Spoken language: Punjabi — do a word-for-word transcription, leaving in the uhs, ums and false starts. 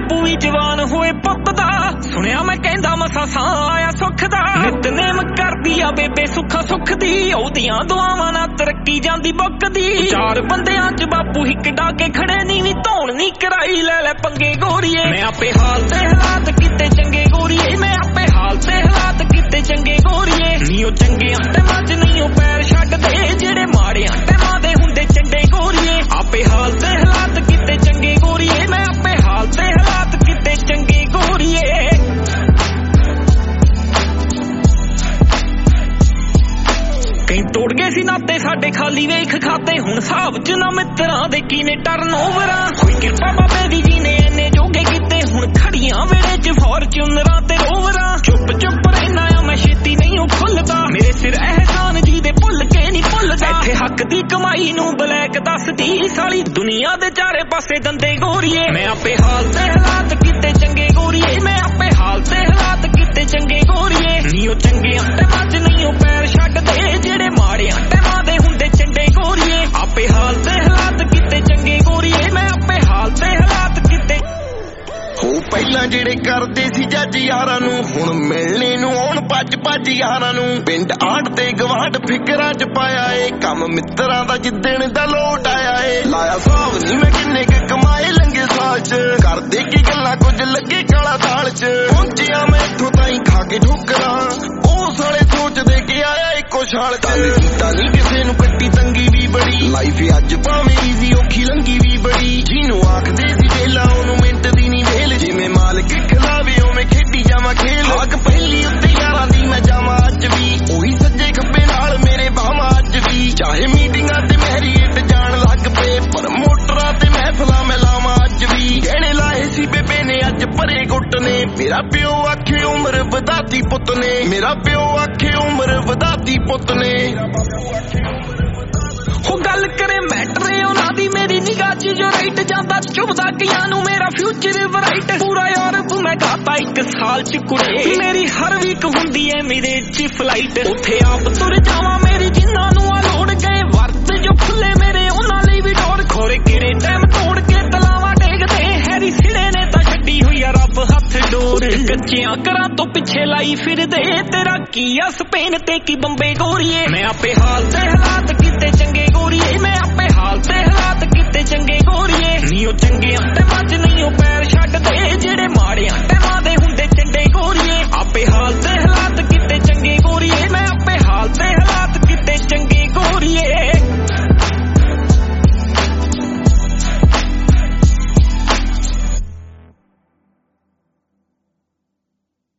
ਬਾਪੂ ਵੀ ਜਵਾਨ ਹੋਏ ਪੁੱਤ ਦਾ ਸੁਣਿਆ ਮੈਂ ਕਹਿੰਦਾ ਮਸਾ ਸਾਂ ਆਇਆ ਸੁੱਖ ਦਾ ਨਿਤਨੇਮ ਕਰਦੀ ਆ ਬੇਬੇ ਸੁੱਖਾ ਸੁੱਖ ਦੀ ਉਹਦੀਆਂ ਦੁਆਵਾਂ ਨਾਲ ਤਰੱਕੀ ਜਾਂਦੀ ਬੁੱਕਦੀ ਚਾਰ ਬੰਦਿਆਂ ਚ ਬਾਪੂ ਹਿੱਕ ਡਾ ਕੇ ਖੜੇ ਨੀ ਵੀ ਧੌਣ ਨੀ ਕਰਾਈ ਲੈ ਲੈ ਪੰਗੇ ਗੋਰੀਏ ਮੈਂ ਆਪੇ ਹਾਲ ਤੇ ਹਾਲਾਤ ਕੀਤੇ ਚੰਗੇ ਗੋਰੀਏ ਮੈਂ ਆਪੇ ਹਾਲ ਤੇ ਹਾਲਾਤ ਕੀਤੇ ਚੰਗੇ ਗੋਰੀਏ ਨੀ ਉਹ ਚੰਗਿਆਂ ਤੇ ਮੱਝ ਨਹੀਂ ਉਹ ਪੈਰ ਛੱਡਦੇ ਜਿਹੜੇ ਮਾੜਿਆਂ ਤੇ ਮਾਦੇ ਹੁੰਦੇ ਚੰਡੇ ਗੋਰੀਏ ਆਪੇ ਹਾਲ ਤੇ ਹਾਲਾਤ ਕੀਤੇ ਚੰਗੇ ਗੋਰੀਏ ਮੈਂ ਆਪੇ ਹਾਲ ਤੇ ਹਾਲਾਤ ਕੀਤੇ ਚੰਗੇ ਗੋਰੀਏ ਕਈ ਤੋੜ ਗਏ ਸੀ ਨਾਤੇ ਸਾਡੇ ਖਾਲੀ ਵੇਖ ਖਾਤੇ ਹੁਣ ਹਿਸਾਬ ਚ ਨਾ ਮਿੱਤਰਾਂ ਦੇ ਕੀਨੇ ਟਰਨ ਓਵਰਾਂ ਕੋਈ ਕਿਰਪਾ ਬਾਬੇ ਦੀ ਜੀ ਨੇ ਇੰਨੇ ਜੋਗੇ ਕੀਤੇ ਹੁਣ ਖੜੀਆਂ ਵੇੜੇ ਚ ਫੋਰਚੂਨਰਾਂ ਤੇ ਰੋਵਰਾਂ ਚੁੱਪ ਚੁੱਪ ਰਹਿਣਾ ਆ ਮੈਂ ਛੇਤੀ ਨਹੀਂ ਉਹ ਖੁੱਲਦਾ ਮੇਰੇ ਸਿਰ ਅਹਿਸਾਨ ਜੀ ਦੇ ਭੁੱਲ ਕੇ ਨਹੀਂ ਭੁੱਲਦਾ ਇੱਥੇ ਹੱਕ ਦੀ ਕਮਾਈ ਨੂੰ ਬਲੈਕ ਦੱਸਦੀ ਸਾਲੀ ਦੁਨੀਆ ਦੇ ਚਾਰੇ ਪਾਸੇ ਦੰਦੇ ਗੋਰੀਏ ਮੈਂ ਆਪੇ ਹਾਲ ਤੇ ਹਾਲਾਤ ਕੀਤੇ ਚੰਗੇ ਗੋਰੀਏ ਮੈਂ ਆਪੇ ਹਾਲ ਤੇ ਹਾਲਾਤ ਕੀਤੇ ਚੰਗੇ ਗੋਰੀਏ ਨੀ ਉਹ ਚੰਗਿਆਂ ਤੇ ਮੱਝ ਨਹੀਂ ਉਹ ਪੈਰ ਛੱਡਦੇ ਜਿਹੜੇ ਮਾੜਿਆਂ ਤੇ ਮਾਦੇ ਹੁੰਦੇ ਚੰਡੇ ਗੋਰੀਏ ਆਪੇ ਹਾਲ ਤੇ ਹਾਲਾਤ ਕੀਤੇ ਚੰਗੇ ਗੋਰੀਏ ਮੈਂ ਆਪੇ ਹਾਲ ਤੇ ਹਾਲਾਤ ਕੀਤੇ ਹੋ ਪਹਿਲਾਂ ਜਿਹੜੇ ਕਰਦੇ ਸੀ ਜੱਜ ਯਾਰਾਂ ਨੂੰ ਹੁਣ ਮਿਲਣੇ ਨੂੰ ਆਉਣ ਭੱਜ ਭੱਜ ਯਾਰਾਂ ਨੂੰ ਪਿੰਡ ਆੜ ਤੇ ਗਵਾਂਢ ਫਿਕਰਾਂ ਚ ਪਾਇਆ ਏ ਕੰਮ ਮਿੱਤਰਾਂ ਦਾ ਜਿੱਦਣ ਦਾ ਲੋਟ ਆਇਆ ਏ ਲਾਇਆ ਹਿਸਾਬ ਨਹੀਂ ਮੈਂ ਕਿੰਨੇ ਕੁ ਕਮਾਏ ਲੰਗੇ ਸਾਲ ਚ ਕਰਦੇ ਕੀ ਗੱਲਾਂ ਕੁਝ ਲੱਗੇ ਕਾਲਾ ਦਾਲ ਚ ਪਹੁੰਚਿਆ ਮੈਂ ਇੱਥੋਂ ਤਾਈਂ ਖਾ ਕੇ ਠੋਕਰਾਂ ਉਹ ਸਾਲੇ ਸੋਚਦੇ ਕਿ ਆਇਆ ਇੱਕੋ ਛਾਲ ਚ ਕੀਤਾ ਨਹੀਂ ਕਿਸੇ ਨੂੰ ਕੱਟੀ ਤੰਗੀ ਵੀ ਬੜੀ ਲਾਈਫ ਅੱਜ ਭਾਵੇਂ ਈਜ਼ੀ ਔਖੀ ਲੰਗੀ ਵੀ ਬੜੀ ਜਿਹਨੂੰ ਆਖਦੇ ਸੀ ਵੇਲਾ ਉਹਨੂੰ ਮਿੰਟ ਦੀ ਨਹੀਂ ਵੇਲ ਜਿਵੇਂ ਮਾਲਕ ਖਿਲਾਵੇ ਉਵੇਂ ਖੇਡੀ ਜਾਵਾਂ ਖੇਲ ਆਗ ਪਹਿਲੀ ਉੱਤੇ ਯਾਰਾਂ ਦੀ ਮੈਂ ਜਾਵਾਂ ਅੱਜ ਵੀ ਉਹੀ ਸੱਜੇ ਖੱਬੇ ਨਾਲ ਮੇਰੇ ਬਾਹਾਂ ਅੱਜ ਵੀ ਚਾਹੇ ਮੀਟਿੰਗਾਂ ਤੇ ਮੈਰੀਏਟ ਜਾਣ ਲੱਗ ਪਏ ਪਰ ਮੋਟਰਾਂ ਤੇ ਮਹਿਫਲਾਂ ਮੈਂ ਲਾਵਾਂ ਅੱਜ ਵੀ ਗਹਿਣੇ ਲਾਏ ਸੀ ਬੇਬੇ ਨੇ ਅੱਜ ਭਰੇ ਗੁੱਟ ਨੇ ਮੇਰਾ ਪਿਓ ਆਖੇ ਉਮਰ ਵਧਾਤੀ ਪੁੱਤ ਨੇ ਮੇਰਾ ਪਿਓ ਆਖੇ ਉਮਰ ਵਧਾਤੀ ਪੁੱਤ ਨੇ ਉਹ ਗੱਲ ਕਰੇ ਮੈਟਰ ਉਹਨਾਂ ਦੀ ਮੇਰੀ ਨਿਗਾਹ ਚ ਜੋ ਰਾਈਟ ਜਾਂਦਾ ਚੁਭਦਾ ਕਿਆਂ ਨੂੰ ਮੇਰਾ ਫਿਊਚਰ ਬਰਾਈਟ ਪੂਰਾ ਯੂਰਪ ਮੈਂ ਗਾਤਾ ਇੱਕ ਸਾਲ ਚ ਕੁੜੇ ਮੇਰੀ ਹਰ ਵੀਕ ਹੁੰਦੀ ਐ ਮੇਰੇ ਚ ਫਲਾਈਟ ਉੱਥੇ ਆਪ ਤੁਰ ਜਾਵਾਂ ਮੇਰੀ ਜਿੰਨਾਂ ਨੂੰ ਆ ਲੋੜ ਗਏ ਵਰਤ ਜੋ ਖੁੱਲੇ ਮੇਰੇ ਉਹਨਾਂ ਲਈ ਵੀ ਡੋਰ ਖੋਰੇ ਕਿਹੜੇ ਟਾਈਮ ਤੋੜ ਕੇ ਤਲਾਵਾਂ ਡੇਗਦੇ ਹੈਰੀ ਸਿਰੇ ਨੇ ਤਾਂ ਛੱਡੀ ਹੋਈ ਆ ਰੱਬ ਹੱਥ ਡੋਰ ਕੱਚਿਆਂ ਘਰਾਂ ਤੋਂ ਪਿੱਛੇ ਲਾਈ ਫਿਰਦੇ ਤੇਰਾ ਕੀ ਆ ਸਪੇਨ ਤੇ ਕੀ ਬੰਬੇ ਗੋਰੀਏ ਮੈਂ ਆਪੇ ਹਾਲ ਤੇ ਹਾਲਾਤ ਕੀਤੇ ਚੰਗੇ ਗੋਰੀਏ ਮੈਂ ਆਪੇ ਹਾਲ ਤੇ ਹਾਲਾਤ ਕੀਤੇ ਚੰਗੇ ਗੋਰੀਏ ਨੀ ਉਹ ਚੰਗਿਆਂ ਤੇ ਮੱਝ ਨਹੀਂ ਉਹ ਪੈਰ ਛੱਡਦੇ ਜਿਹੜੇ